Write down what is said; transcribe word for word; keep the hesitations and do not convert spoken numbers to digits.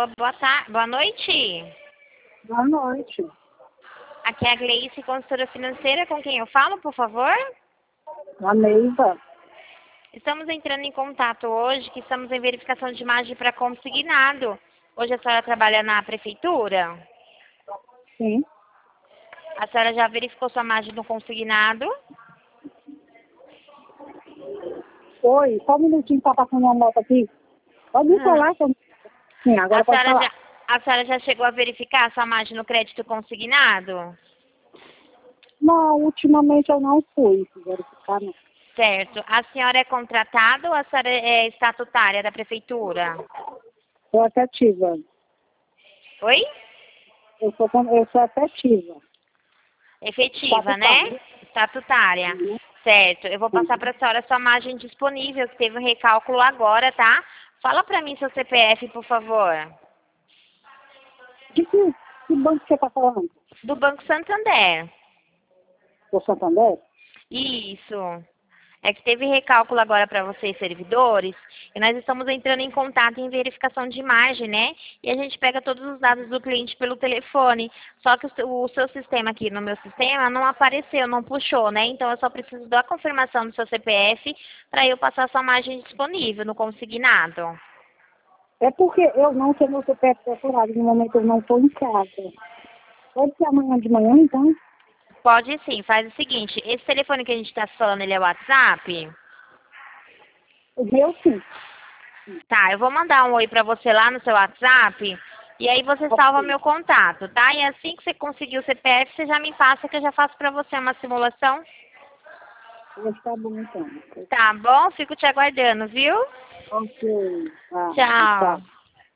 Alô, boa tarde, boa noite. Boa noite. Aqui é a Gleice, consultora financeira, com quem eu falo, por favor? A Neiva. Estamos entrando em contato hoje, que estamos em verificação de imagem para consignado. Hoje a senhora trabalha na prefeitura? Sim. A senhora já verificou sua imagem no consignado? Oi, só um minutinho, tá passando uma moto aqui. Pode me Hum. falar? Que eu... Sim, agora A pode senhora, falar. já, a senhora já chegou a verificar sua imagem no crédito consignado? Não, ultimamente eu não fui verificar, não. Certo. A senhora é contratada ou a senhora é estatutária da prefeitura? Sou efetiva. Oi? Eu sou, con- eu sou efetiva. Efetiva, né? Estatutária. Uhum. Certo. Eu vou passar para a senhora sua margem disponível, que teve um recálculo agora, tá? Fala para mim seu C P F, por favor. De que, que banco você está falando? Do Banco Santander. Do Santander? Isso. É que teve recálculo agora para vocês, servidores, e nós estamos entrando em contato em verificação de imagem, né? E a gente pega todos os dados do cliente pelo telefone. Só que o seu, o seu sistema aqui, no meu sistema, não apareceu, não puxou, né? Então eu só preciso da confirmação do seu C P F para eu passar sua imagem disponível no consignado. É porque eu não tenho meu C P F procurado. No momento eu não estou em casa. Pode ser amanhã de manhã, então? Pode sim, faz o seguinte, esse telefone que a gente está falando, ele é WhatsApp? O meu sim. Tá, eu vou mandar um oi pra você lá no seu WhatsApp e aí você salva meu contato, tá? E assim que você conseguir o C P F, você já me passa que eu já faço pra você uma simulação. Está bom, então. Tá bom? Fico te aguardando, viu? Ok. Ah, Tchau. tá.